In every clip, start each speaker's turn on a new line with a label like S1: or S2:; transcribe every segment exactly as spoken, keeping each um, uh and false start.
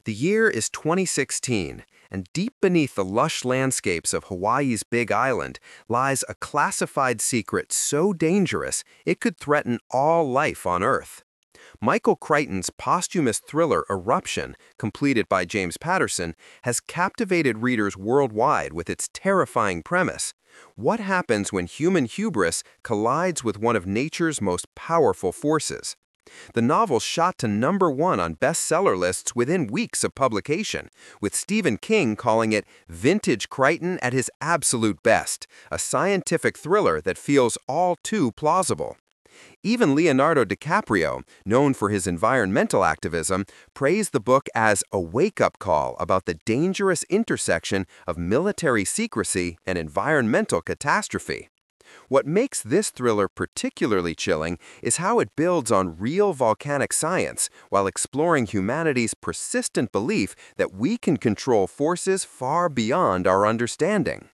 S1: The year is twenty sixteen, and deep beneath the lush landscapes of Hawaii's Big Island lies a classified secret so dangerous it could threaten all life on Earth. Michael Crichton's posthumous thriller Eruption, completed by James Patterson, has captivated readers worldwide with its terrifying premise. What happens when human hubris collides with one of nature's most powerful forces? The novel shot to number one on bestseller lists within weeks of publication, with Stephen King calling it vintage Crichton at his absolute best, a scientific thriller that feels all too plausible. Even Leonardo DiCaprio, known for his environmental activism, praised the book as a wake-up call about the dangerous intersection of military secrecy and environmental catastrophe. What makes this thriller particularly chilling is how it builds on real volcanic science while exploring humanity's persistent belief that we can control forces far beyond our understanding.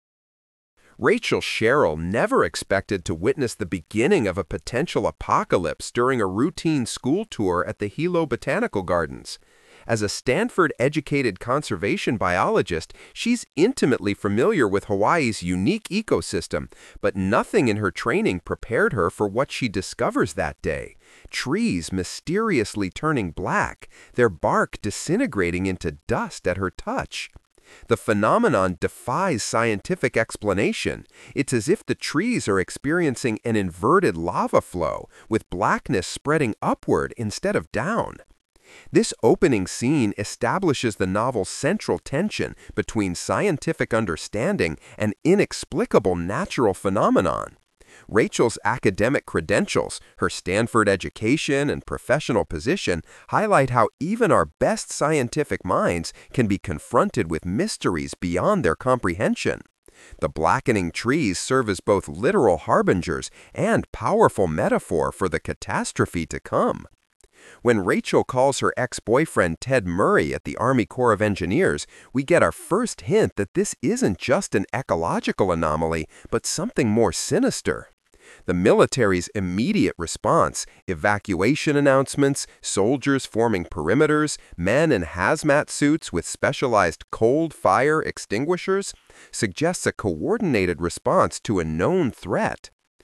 S1: Rachel Sherrill never expected to witness the beginning of a potential apocalypse during a routine school tour at the Hilo Botanical Gardens. As a Stanford-educated conservation biologist, she's intimately familiar with Hawaii's unique ecosystem, but nothing in her training prepared her for what she discovers that day. Trees mysteriously turning black, their bark disintegrating into dust at her touch. The phenomenon defies scientific explanation. It's as if the trees are experiencing an inverted lava flow, with blackness spreading upward instead of down. This opening scene establishes the novel's central tension between scientific understanding and inexplicable natural phenomenon. Rachel's academic credentials, her Stanford education, and professional position highlight how even our best scientific minds can be confronted with mysteries beyond their comprehension. The blackening trees serve as both literal harbingers and powerful metaphor for the catastrophe to come. When Rachel calls her ex-boyfriend Ted Murray at the Army Corps of Engineers, we get our first hint that this isn't just an ecological anomaly, but something more sinister. The military's immediate response, evacuation announcements, soldiers forming perimeters, men in hazmat suits with specialized cold fire extinguishers, suggests a coordinated response to a known threat.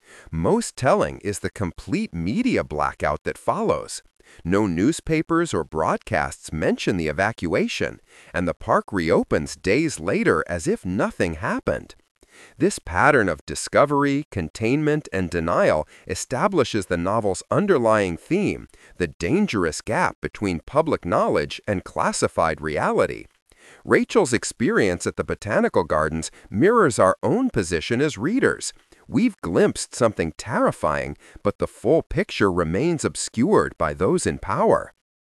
S1: Most telling is the complete media blackout that follows. No newspapers or broadcasts mention the evacuation, and the park reopens days later as if nothing happened. This pattern of discovery, containment, and denial establishes the novel's underlying theme, the dangerous gap between public knowledge and classified reality. Rachel's experience at the Botanical Gardens mirrors our own position as readers. We've glimpsed something terrifying, but the full picture remains obscured by those in power.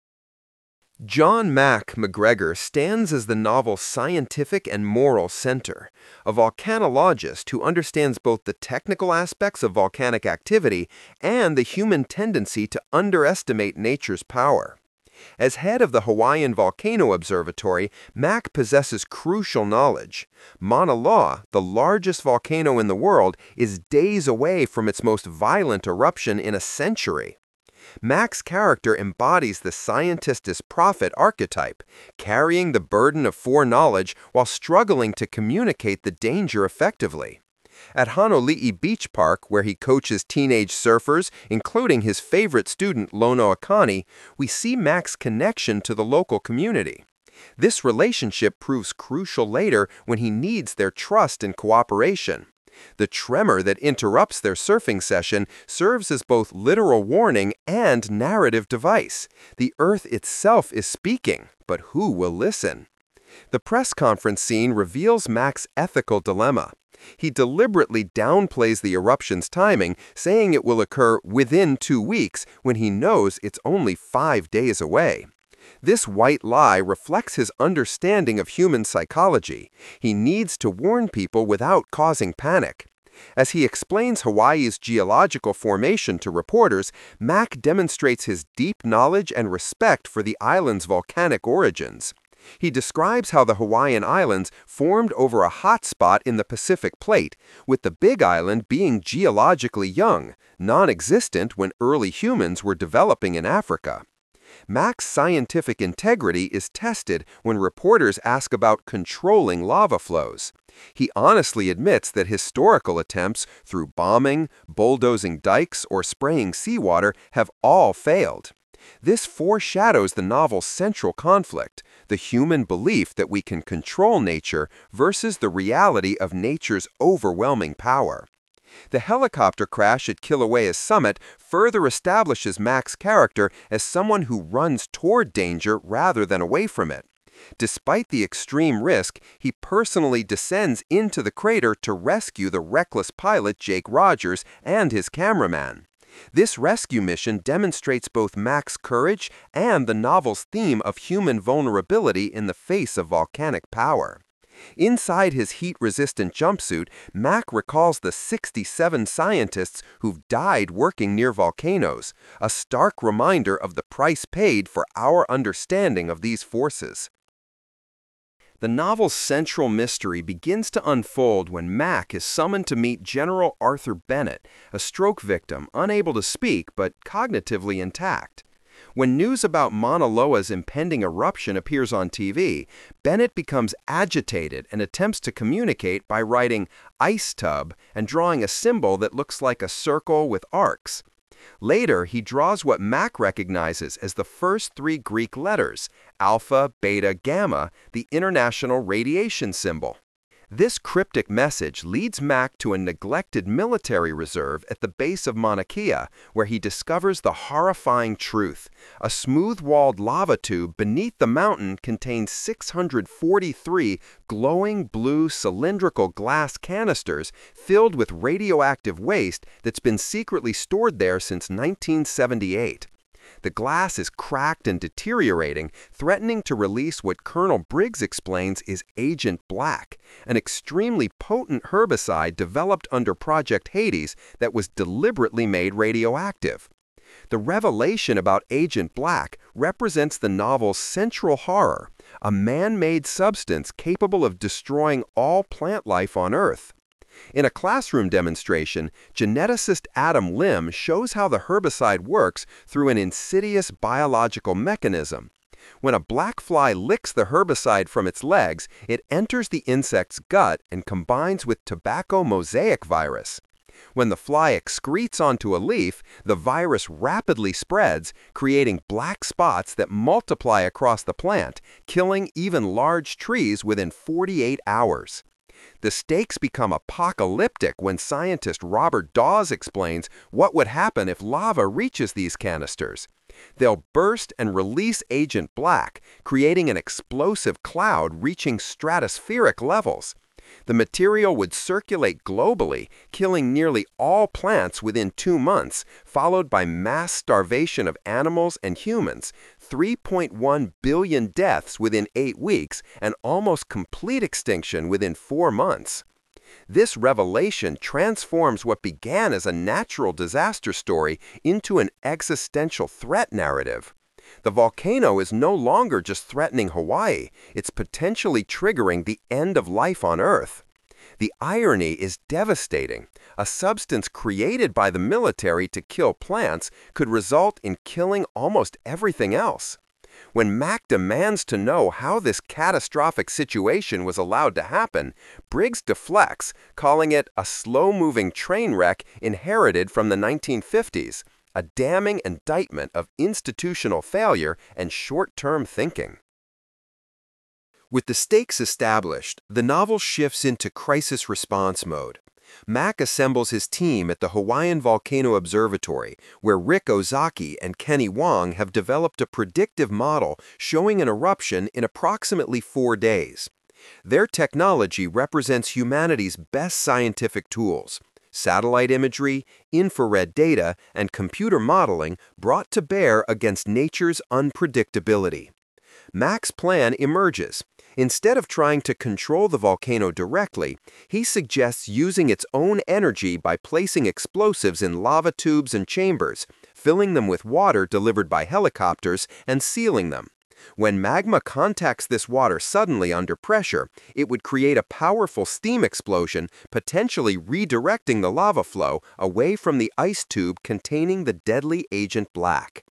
S1: John Mack McGregor stands as the novel's scientific and moral center, a volcanologist who understands both the technical aspects of volcanic activity and the human tendency to underestimate nature's power. As head of the Hawaiian Volcano Observatory, Mack possesses crucial knowledge. Mauna Loa, the largest volcano in the world, is days away from its most violent eruption in a century. Mack's character embodies the scientist-as-prophet archetype, carrying the burden of foreknowledge while struggling to communicate the danger effectively. At Honoli'i Beach Park, where he coaches teenage surfers, including his favorite student Lono Akani, we see Mack's connection to the local community. This relationship proves crucial later when he needs their trust and cooperation. The tremor that interrupts their surfing session serves as both literal warning and narrative device. The Earth itself is speaking, but who will listen? The press conference scene reveals Mack's ethical dilemma. He deliberately downplays the eruption's timing, saying it will occur within two weeks when he knows it's only five days away. This white lie reflects his understanding of human psychology. He needs to warn people without causing panic. As he explains Hawaii's geological formation to reporters, Mack demonstrates his deep knowledge and respect for the island's volcanic origins. He describes how the Hawaiian Islands formed over a hot spot in the Pacific Plate, with the Big Island being geologically young, non-existent when early humans were developing in Africa. Mac's scientific integrity is tested when reporters ask about controlling lava flows. He honestly admits that historical attempts through bombing, bulldozing dikes, or spraying seawater have all failed. This foreshadows the novel's central conflict, the human belief that we can control nature versus the reality of nature's overwhelming power. The helicopter crash at Kilauea's summit further establishes Mac's character as someone who runs toward danger rather than away from it. Despite the extreme risk, he personally descends into the crater to rescue the reckless pilot Jake Rogers and his cameraman. This rescue mission demonstrates both Mac's courage and the novel's theme of human vulnerability in the face of volcanic power. Inside his heat-resistant jumpsuit, Mac recalls the sixty-seven scientists who've died working near volcanoes, a stark reminder of the price paid for our understanding of these forces. The novel's central mystery begins to unfold when Mac is summoned to meet General Arthur Bennett, a stroke victim unable to speak but cognitively intact. When news about Mauna Loa's impending eruption appears on T V, Bennett becomes agitated and attempts to communicate by writing ice tub and drawing a symbol that looks like a circle with arcs. Later, he draws what Mac recognizes as the first three Greek letters, alpha, beta, gamma, the International Radiation Symbol. This cryptic message leads Mac to a neglected military reserve at the base of Mauna Kea, where he discovers the horrifying truth. A smooth-walled lava tube beneath the mountain contains six hundred forty-three glowing blue cylindrical glass canisters filled with radioactive waste that's been secretly stored there since nineteen seventy-eight. The glass is cracked and deteriorating, threatening to release what Colonel Briggs explains is Agent Black, an extremely potent herbicide developed under Project Hades that was deliberately made radioactive. The revelation about Agent Black represents the novel's central horror, a man-made substance capable of destroying all plant life on Earth. In a classroom demonstration, geneticist Adam Lim shows how the herbicide works through an insidious biological mechanism. When a black fly licks the herbicide from its legs, it enters the insect's gut and combines with tobacco mosaic virus. When the fly excretes onto a leaf, the virus rapidly spreads, creating black spots that multiply across the plant, killing even large trees within forty-eight hours. The stakes become apocalyptic when scientist Robert Dawes explains what would happen if lava reaches these canisters. They'll burst and release Agent Black, creating an explosive cloud reaching stratospheric levels. The material would circulate globally, killing nearly all plants within two months, followed by mass starvation of animals and humans, three point one billion deaths within eight weeks, and almost complete extinction within four months. This revelation transforms what began as a natural disaster story into an existential threat narrative. The volcano is no longer just threatening Hawaii, it's potentially triggering the end of life on Earth. The irony is devastating. A substance created by the military to kill plants could result in killing almost everything else. When Mac demands to know how this catastrophic situation was allowed to happen, Briggs deflects, calling it a slow-moving train wreck inherited from the nineteen fifties, a damning indictment of institutional failure and short-term thinking. With the stakes established, the novel shifts into crisis response mode. Mac assembles his team at the Hawaiian Volcano Observatory, where Rick Ozaki and Kenny Wong have developed a predictive model showing an eruption in approximately four days. Their technology represents humanity's best scientific tools: satellite imagery, infrared data, and computer modeling brought to bear against nature's unpredictability. Mac's plan emerges. Instead of trying to control the volcano directly, he suggests using its own energy by placing explosives in lava tubes and chambers, filling them with water delivered by helicopters, and sealing them. When magma contacts this water suddenly under pressure, it would create a powerful steam explosion, potentially redirecting the lava flow away from the ice tube containing the deadly Agent Black.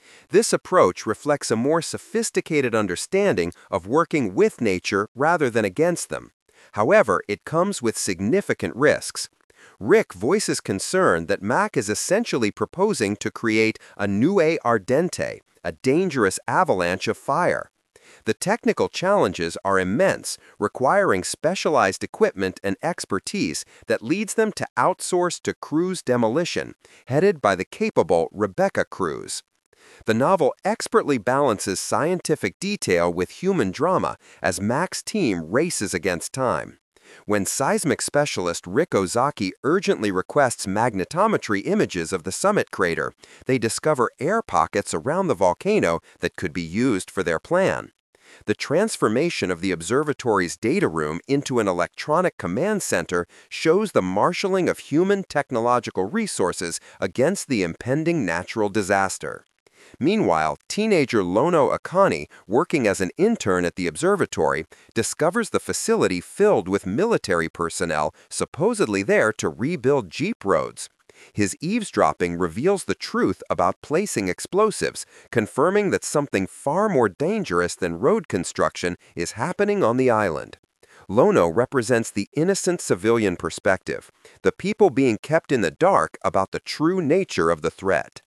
S1: This approach reflects a more sophisticated understanding of working with nature rather than against them. However, it comes with significant risks. Rick voices concern that Mac is essentially proposing to create a nuée ardente, a dangerous avalanche of fire. The technical challenges are immense, requiring specialized equipment and expertise that leads them to outsource to Cruz Demolition, headed by the capable Rebecca Cruz. The novel expertly balances scientific detail with human drama as Mac's team races against time. When seismic specialist Rick Ozaki urgently requests magnetometry images of the summit crater, they discover air pockets around the volcano that could be used for their plan. The transformation of the observatory's data room into an electronic command center shows the marshaling of human technological resources against the impending natural disaster. Meanwhile, teenager Lono Akani, working as an intern at the observatory, discovers the facility filled with military personnel supposedly there to rebuild jeep roads. His eavesdropping reveals the truth about placing explosives, confirming that something far more dangerous than road construction is happening on the island. Lono represents the innocent civilian perspective, the people being kept in the dark about the true nature of the threat.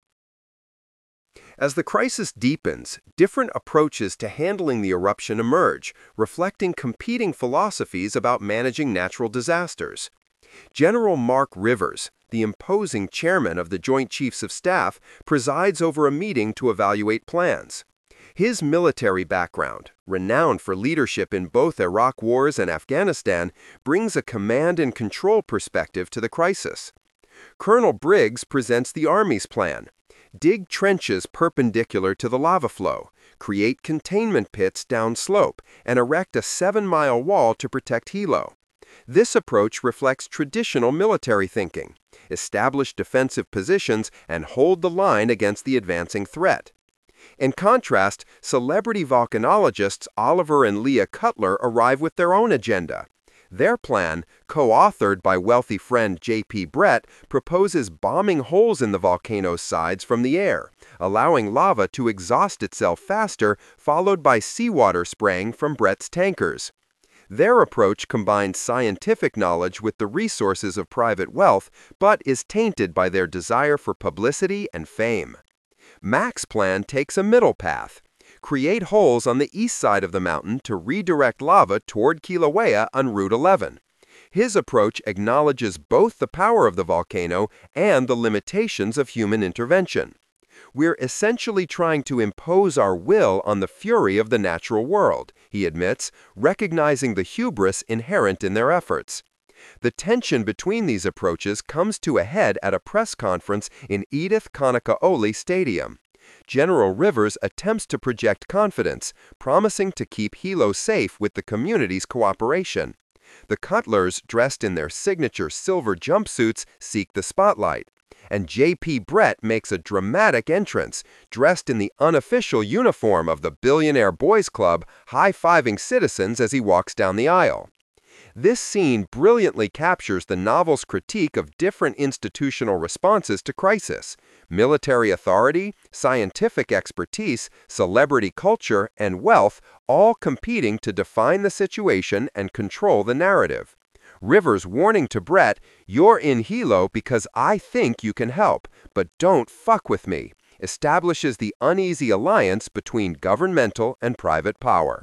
S1: As the crisis deepens, different approaches to handling the eruption emerge, reflecting competing philosophies about managing natural disasters. General Mark Rivers, the imposing chairman of the Joint Chiefs of Staff, presides over a meeting to evaluate plans. His military background, renowned for leadership in both Iraq wars and Afghanistan, brings a command and control perspective to the crisis. Colonel Briggs presents the Army's plan. Dig trenches perpendicular to the lava flow, create containment pits downslope, and erect a seven-mile wall to protect Hilo. This approach reflects traditional military thinking: establish defensive positions and hold the line against the advancing threat. In contrast, celebrity volcanologists Oliver and Leah Cutler arrive with their own agenda. Their plan, co-authored by wealthy friend J P Brett, proposes bombing holes in the volcano's sides from the air, allowing lava to exhaust itself faster, followed by seawater spraying from Brett's tankers. Their approach combines scientific knowledge with the resources of private wealth, but is tainted by their desire for publicity and fame. Mac's plan takes a middle path. Create holes on the east side of the mountain to redirect lava toward Kilauea on Route eleven. His approach acknowledges both the power of the volcano and the limitations of human intervention. We're essentially trying to impose our will on the fury of the natural world, he admits, recognizing the hubris inherent in their efforts. The tension between these approaches comes to a head at a press conference in Edith Kanakaoli Stadium. General Rivers attempts to project confidence, promising to keep Hilo safe with the community's cooperation. The Cutlers, dressed in their signature silver jumpsuits, seek the spotlight. And J P Brett makes a dramatic entrance, dressed in the unofficial uniform of the Billionaire Boys Club, high-fiving citizens as he walks down the aisle. This scene brilliantly captures the novel's critique of different institutional responses to crisis: military authority, scientific expertise, celebrity culture, and wealth, all competing to define the situation and control the narrative. Rivers' warning to Brett, "You're in Hilo because I think you can help, but don't fuck with me," establishes the uneasy alliance between governmental and private power.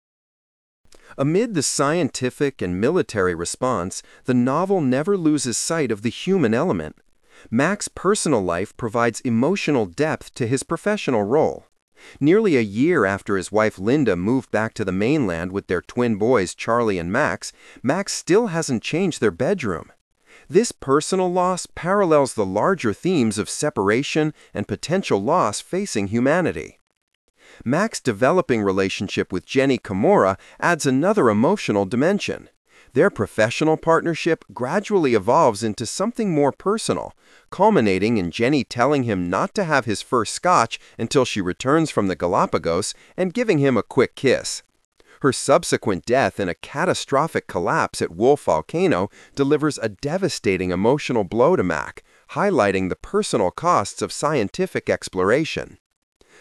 S1: Amid the scientific and military response, the novel never loses sight of the human element. Mac's personal life provides emotional depth to his professional role. Nearly a year after his wife Linda moved back to the mainland with their twin boys Charlie and Max, Max still hasn't changed their bedroom. This personal loss parallels the larger themes of separation and potential loss facing humanity. Mac's developing relationship with Jenny Kimura adds another emotional dimension. Their professional partnership gradually evolves into something more personal, culminating in Jenny telling him not to have his first scotch until she returns from the Galapagos and giving him a quick kiss. Her subsequent death in a catastrophic collapse at Wolf Volcano delivers a devastating emotional blow to Mac, highlighting the personal costs of scientific exploration.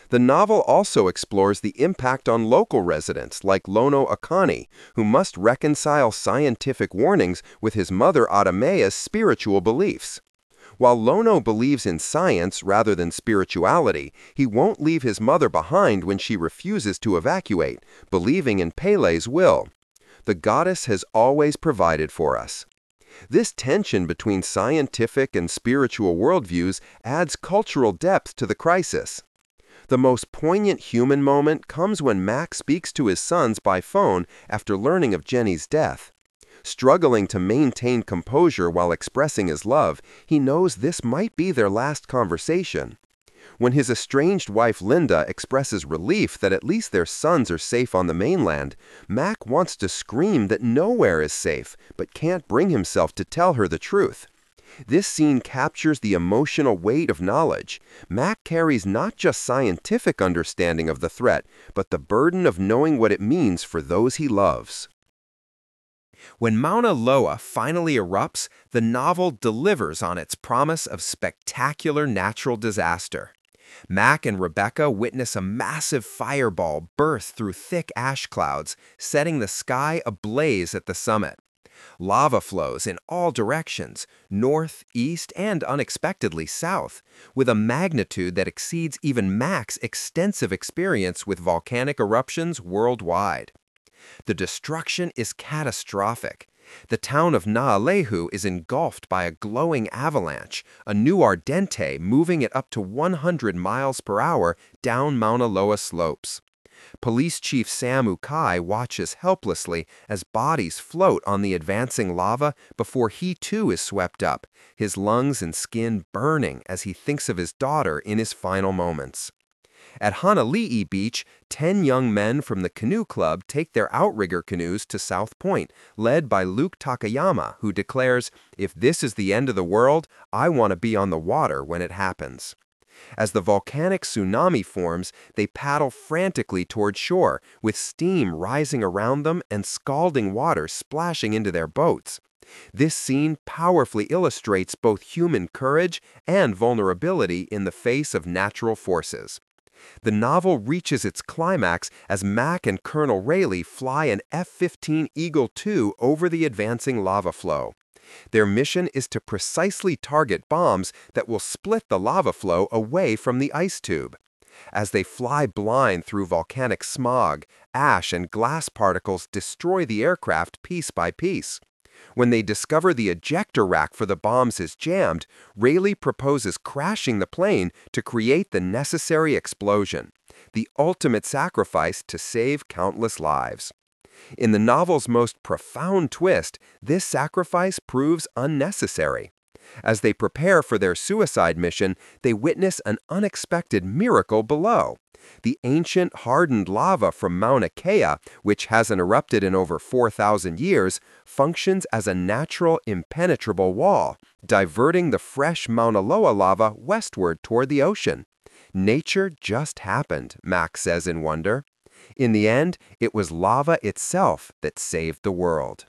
S1: The novel also explores the impact on local residents like Lono Akani, who must reconcile scientific warnings with his mother Adamea's spiritual beliefs. While Lono believes in science rather than spirituality, he won't leave his mother behind when she refuses to evacuate, believing in Pele's will. The goddess has always provided for us. This tension between scientific and spiritual worldviews adds cultural depth to the crisis. The most poignant human moment comes when Mac speaks to his sons by phone after learning of Jenny's death. Struggling to maintain composure while expressing his love, he knows this might be their last conversation. When his estranged wife Linda expresses relief that at least their sons are safe on the mainland, Mac wants to scream that nowhere is safe, but can't bring himself to tell her the truth. This scene captures the emotional weight of knowledge. Mac carries not just scientific understanding of the threat, but the burden of knowing what it means for those he loves. When Mauna Loa finally erupts, the novel delivers on its promise of spectacular natural disaster. Mac and Rebecca witness a massive fireball burst through thick ash clouds, setting the sky ablaze at the summit. Lava flows in all directions, north, east, and unexpectedly south, with a magnitude that exceeds even Mac's extensive experience with volcanic eruptions worldwide. The destruction is catastrophic. The town of Naalehu is engulfed by a glowing avalanche, a new ardente moving at up to one hundred miles per hour down Mauna Loa slopes. Police Chief Sam Ukai watches helplessly as bodies float on the advancing lava before he too is swept up, his lungs and skin burning as he thinks of his daughter in his final moments. At Hanalei Beach, ten young men from the canoe club take their outrigger canoes to South Point, led by Luke Takayama, who declares, "If this is the end of the world, I want to be on the water when it happens." As the volcanic tsunami forms, they paddle frantically toward shore, with steam rising around them and scalding water splashing into their boats. This scene powerfully illustrates both human courage and vulnerability in the face of natural forces. The novel reaches its climax as Mac and Colonel Rayleigh fly an F fifteen Eagle two over the advancing lava flow. Their mission is to precisely target bombs that will split the lava flow away from the ice tube. As they fly blind through volcanic smog, ash and glass particles destroy the aircraft piece by piece. When they discover the ejector rack for the bombs is jammed, Rayleigh proposes crashing the plane to create the necessary explosion, the ultimate sacrifice to save countless lives. In the novel's most profound twist, this sacrifice proves unnecessary. As they prepare for their suicide mission, they witness an unexpected miracle below. The ancient hardened lava from Mauna Kea, which hasn't erupted in over four thousand years, functions as a natural impenetrable wall, diverting the fresh Mauna Loa lava westward toward the ocean. Nature just happened, Mac says in wonder. In the end, it was lava itself that saved the world.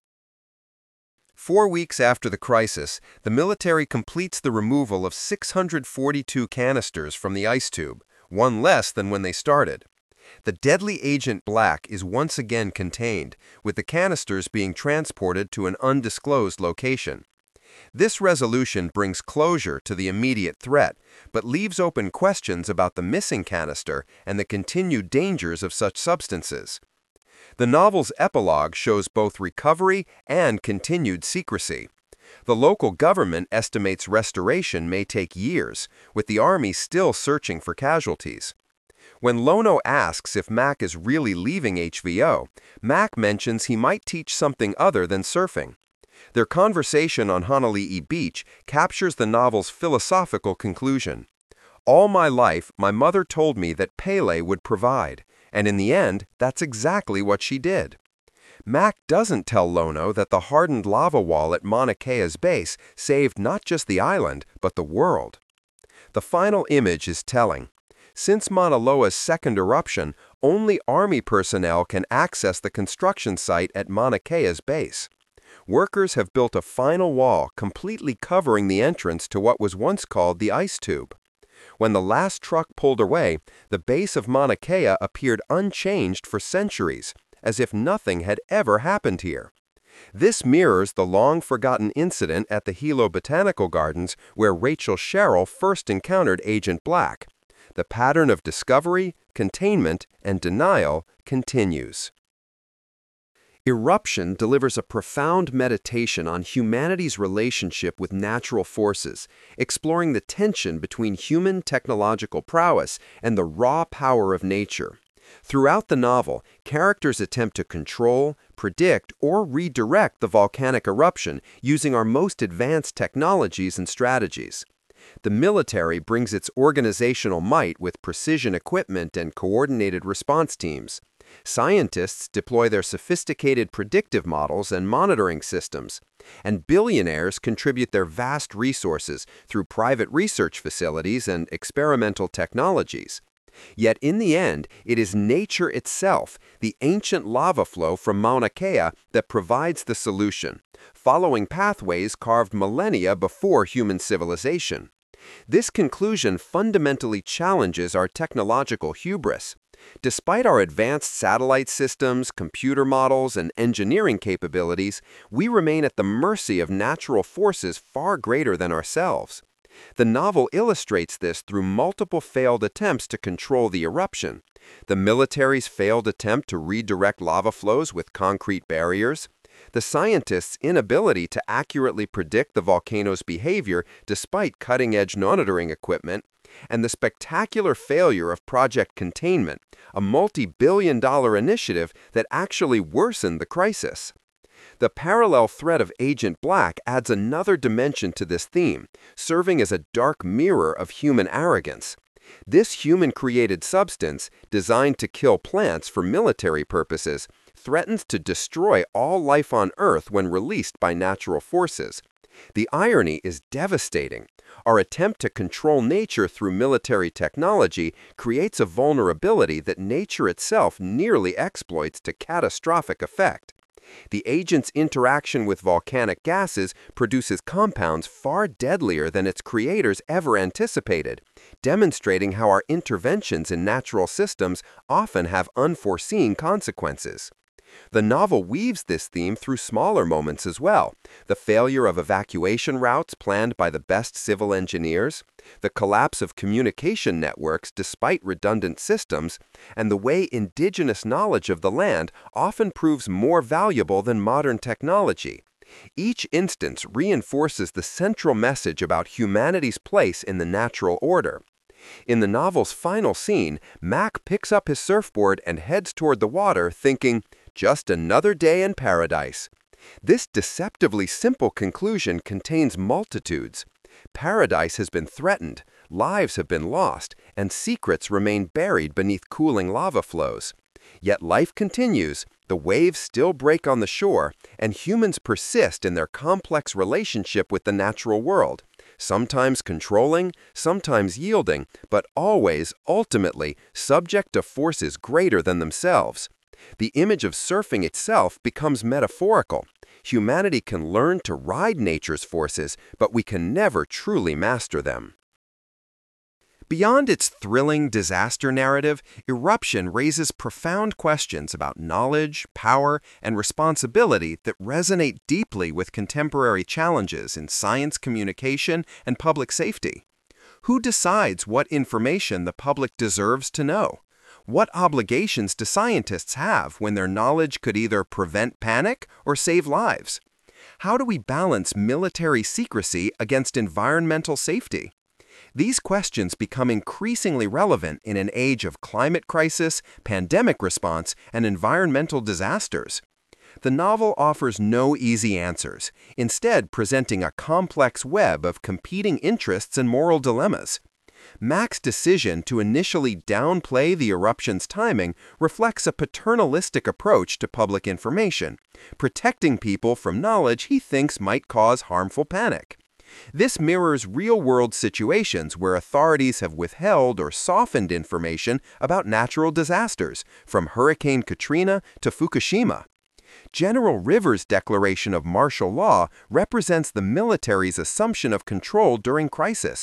S1: Four weeks after the crisis, the military completes the removal of six hundred forty-two canisters from the ice tube, one less than when they started. The deadly Agent Black is once again contained, with the canisters being transported to an undisclosed location. This resolution brings closure to the immediate threat, but leaves open questions about the missing canister and the continued dangers of such substances. The novel's epilogue shows both recovery and continued secrecy. The local government estimates restoration may take years, with the army still searching for casualties. When Lono asks if Mac is really leaving H V O, Mac mentions he might teach something other than surfing. Their conversation on Hanalei Beach captures the novel's philosophical conclusion. All my life, my mother told me that Pele would provide, and in the end, that's exactly what she did. Mac doesn't tell Lono that the hardened lava wall at Mauna Kea's base saved not just the island, but the world. The final image is telling. Since Mauna Loa's second eruption, only Army personnel can access the construction site at Mauna Kea's base. Workers have built a final wall completely covering the entrance to what was once called the ice tube. When the last truck pulled away, the base of Mauna Kea appeared unchanged for centuries, as if nothing had ever happened here. This mirrors the long-forgotten incident at the Hilo Botanical Gardens where Rachel Sherrill first encountered Agent Black. The pattern of discovery, containment, and denial continues. Eruption delivers a profound meditation on humanity's relationship with natural forces, exploring the tension between human technological prowess and the raw power of nature. Throughout the novel, characters attempt to control, predict, or redirect the volcanic eruption using our most advanced technologies and strategies. The military brings its organizational might with precision equipment and coordinated response teams. Scientists deploy their sophisticated predictive models and monitoring systems, and billionaires contribute their vast resources through private research facilities and experimental technologies. Yet in the end, it is nature itself, the ancient lava flow from Mauna Kea, that provides the solution, following pathways carved millennia before human civilization. This conclusion fundamentally challenges our technological hubris. Despite our advanced satellite systems, computer models, and engineering capabilities, we remain at the mercy of natural forces far greater than ourselves. The novel illustrates this through multiple failed attempts to control the eruption. The military's failed attempt to redirect lava flows with concrete barriers, the scientists' inability to accurately predict the volcano's behavior despite cutting-edge monitoring equipment, and the spectacular failure of Project Containment, a multi-billion dollar initiative that actually worsened the crisis. The parallel threat of Agent Black adds another dimension to this theme, serving as a dark mirror of human arrogance. This human-created substance, designed to kill plants for military purposes, threatens to destroy all life on Earth when released by natural forces. The irony is devastating. Our attempt to control nature through military technology creates a vulnerability that nature itself nearly exploits to catastrophic effect. The agent's interaction with volcanic gases produces compounds far deadlier than its creators ever anticipated, demonstrating how our interventions in natural systems often have unforeseen consequences. The novel weaves this theme through smaller moments as well: the failure of evacuation routes planned by the best civil engineers, the collapse of communication networks despite redundant systems, and the way indigenous knowledge of the land often proves more valuable than modern technology. Each instance reinforces the central message about humanity's place in the natural order. In the novel's final scene, Mac picks up his surfboard and heads toward the water, thinking, "Just another day in paradise." This deceptively simple conclusion contains multitudes. Paradise has been threatened, lives have been lost, and secrets remain buried beneath cooling lava flows. Yet life continues, the waves still break on the shore, and humans persist in their complex relationship with the natural world, sometimes controlling, sometimes yielding, but always, ultimately, subject to forces greater than themselves. The image of surfing itself becomes metaphorical. Humanity can learn to ride nature's forces, but we can never truly master them. Beyond its thrilling disaster narrative, Eruption raises profound questions about knowledge, power, and responsibility that resonate deeply with contemporary challenges in science communication and public safety. Who decides what information the public deserves to know? What obligations do scientists have when their knowledge could either prevent panic or save lives? How do we balance military secrecy against environmental safety? These questions become increasingly relevant in an age of climate crisis, pandemic response, and environmental disasters. The novel offers no easy answers, instead presenting a complex web of competing interests and moral dilemmas. Mac's decision to initially downplay the eruption's timing reflects a paternalistic approach to public information, protecting people from knowledge he thinks might cause harmful panic. This mirrors real-world situations where authorities have withheld or softened information about natural disasters, from Hurricane Katrina to Fukushima. General Rivers' declaration of martial law represents the military's assumption of control during crisis,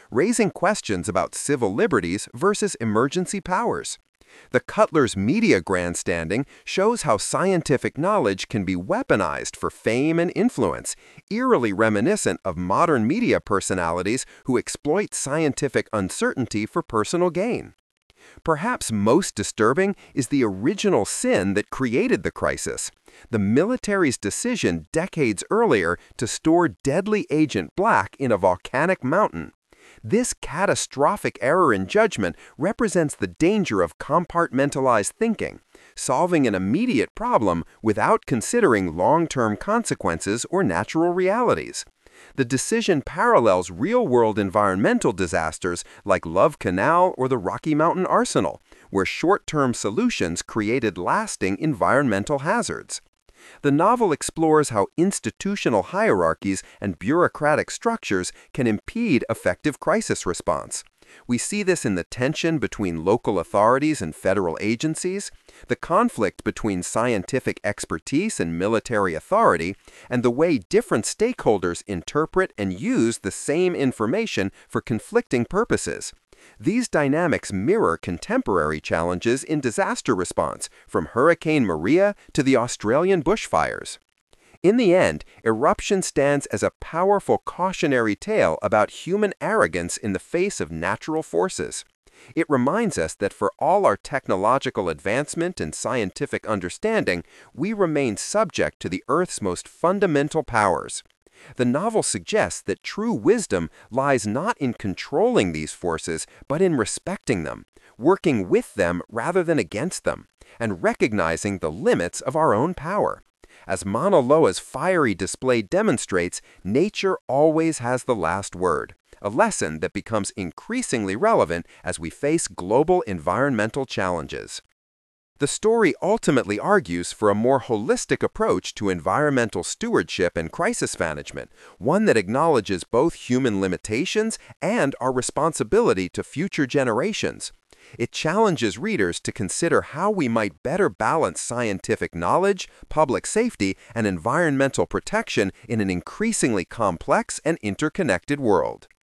S1: raising questions about civil liberties versus emergency powers. The Cutler's media grandstanding shows how scientific knowledge can be weaponized for fame and influence, eerily reminiscent of modern media personalities who exploit scientific uncertainty for personal gain. Perhaps most disturbing is the original sin that created the crisis: the military's decision decades earlier to store deadly Agent Black in a volcanic mountain. This catastrophic error in judgment represents the danger of compartmentalized thinking, solving an immediate problem without considering long-term consequences or natural realities. The decision parallels real-world environmental disasters like Love Canal or the Rocky Mountain Arsenal, where short-term solutions created lasting environmental hazards. The novel explores how institutional hierarchies and bureaucratic structures can impede effective crisis response. We see this in the tension between local authorities and federal agencies, the conflict between scientific expertise and military authority, and the way different stakeholders interpret and use the same information for conflicting purposes. These dynamics mirror contemporary challenges in disaster response, from Hurricane Maria to the Australian bushfires. In the end, Eruption stands as a powerful cautionary tale about human arrogance in the face of natural forces. It reminds us that for all our technological advancement and scientific understanding, we remain subject to the Earth's most fundamental powers. The novel suggests that true wisdom lies not in controlling these forces, but in respecting them, working with them rather than against them, and recognizing the limits of our own power. As Mauna Loa's fiery display demonstrates, nature always has the last word, a lesson that becomes increasingly relevant as we face global environmental challenges. The story ultimately argues for a more holistic approach to environmental stewardship and crisis management, one that acknowledges both human limitations and our responsibility to future generations. It challenges readers to consider how we might better balance scientific knowledge, public safety, and environmental protection in an increasingly complex and interconnected world.